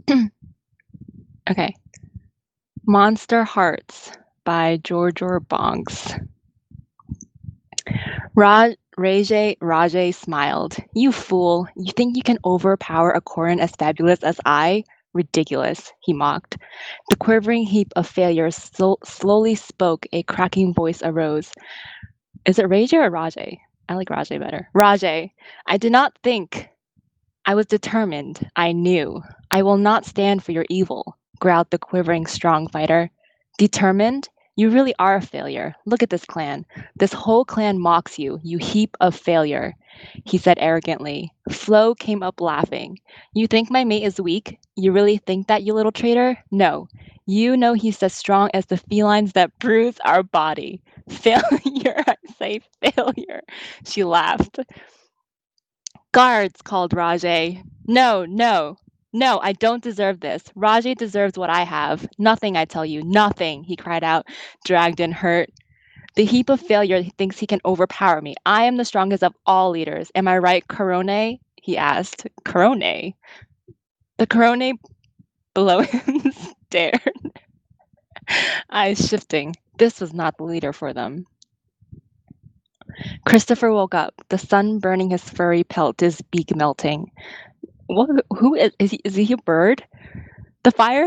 Okay. Monster Hearts by George Bonks. Rajay smiled. You fool. You think you can overpower a Koran as fabulous as I? Ridiculous, he mocked. The quivering heap of failures slowly spoke. A cracking voice arose. Is it Rajay or Rajay? I like Rajay better. Rajay, I did not think. I was determined. I knew. I will not stand for your evil, growled the quivering strong fighter. Determined? You really are a failure. Look at this clan. This whole clan mocks you, you heap of failure, he said arrogantly. Flo came up laughing. You think my mate is weak? You really think that, you little traitor? No. You know he's as strong as the felines that bruise our body. Failure, I say failure. She laughed. Guards, called Rajay. No, no, no, I don't deserve this. Rajay deserves what I have. Nothing, I tell you, nothing, he cried out, dragged and hurt. The heap of failure thinks he can overpower me. I am the strongest of all leaders. Am I right, Corone? He asked. Corone? The Corone below him stared, eyes shifting. This was not the leader for them. Christopher woke up, the sun burning his furry pelt, his beak melting. What? Who is he a bird? The fire?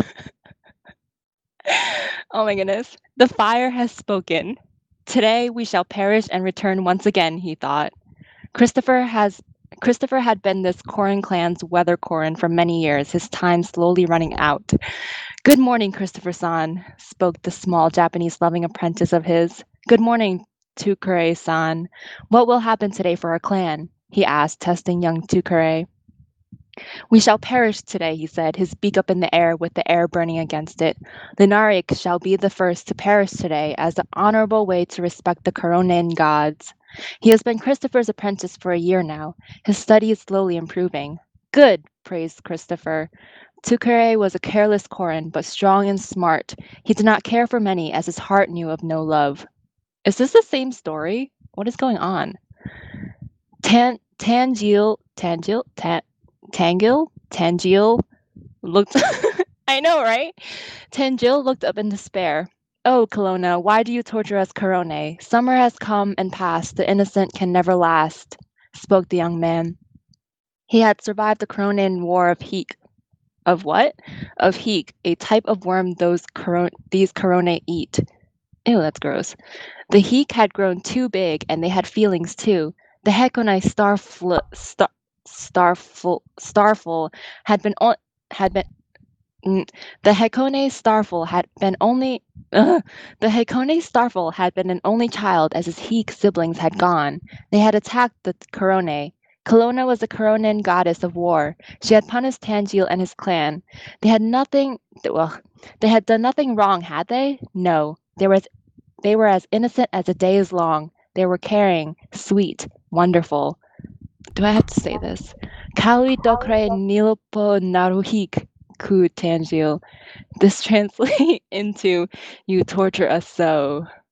Oh my goodness. The fire has spoken. Today we shall perish and return once again, he thought. Christopher had been this Korin clan's weather Korin for many years, his time slowly running out. Good morning, Christopher-san, spoke the small Japanese loving apprentice of his. Good morning, Tukure-san. What will happen today for our clan? He asked, testing young Tukure. We shall perish today, he said, his beak up in the air with the air burning against it. Lenarik shall be the first to perish today as the honorable way to respect the Koronen gods. He has been Christopher's apprentice for a year now. His study is slowly improving. Good, praised Christopher. Tukere was a careless Korin, but strong and smart. He did not care for many, as his heart knew of no love. Is this the same story? What is going on? Tangil looked I know, right? Tangil looked up in despair. Oh, Kelowna, why do you torture us, Corone? Summer has come and passed. The innocent can never last, spoke the young man. He had survived the Coronan War of Heek. Of what? Of Heek, a type of worm these Corone eat. Ew, that's gross. The Heek had grown too big, and they had feelings too. The Hekonai starful had been the Hakone Starful had been only ugh, the Hakone Starful had been an only child as his Heek siblings had gone. They had attacked the Corone. Kelowna was the Coronan goddess of war. She had punished Tanjil and his clan. They had they had done nothing wrong, had they? No. They were as innocent as a day is long. They were caring, sweet, wonderful. Do I have to say this? Kaui dokre nilpo naruhik ku Tanjil. This translates into you torture us so.